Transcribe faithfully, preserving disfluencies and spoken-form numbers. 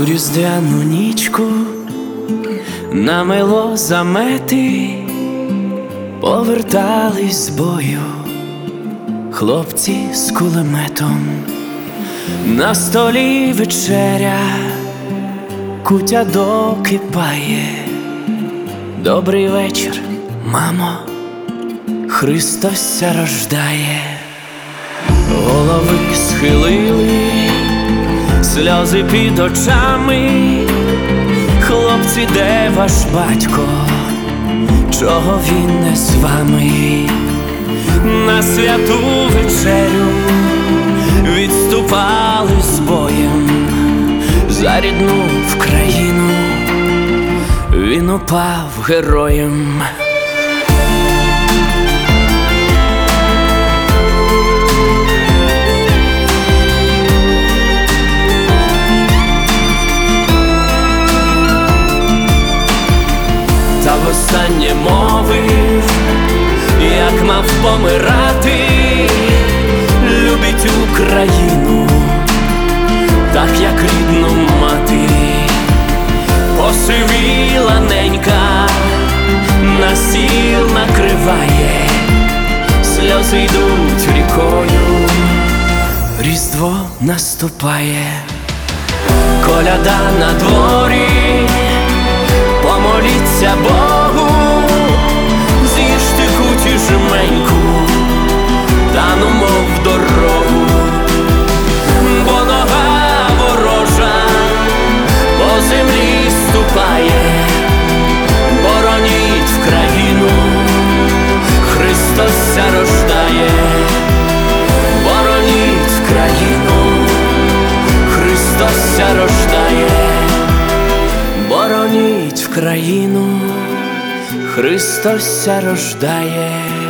У різдвяну нічку намело замети, повертались з бою хлопці з кулеметом. На столі вечеря, кутя докипає. Добрий вечір, мамо, Христос ся рождає. Голови схилили, сльози під очами. Хлопці, де ваш батько? Чого він не з вами? На святу вечерю відступали з боєм. За рідну в країну він упав героєм. Та востаннє мовив, як мав помирати. Любить Україну, так як рідну мати. Посивіла ненька, на стіл накриває. Сльози йдуть рікою, Різдво наступає. Коляда на дворі, помоліться Богу. З'їжте куті жменьку, та ну мов в дорогу. Бо нога ворожа по землі ступає. Бороніть в країну, Христос ся рождає. Бороніть в країну, Христос ся рождає. Бороніть в країну, Христос ся рождає.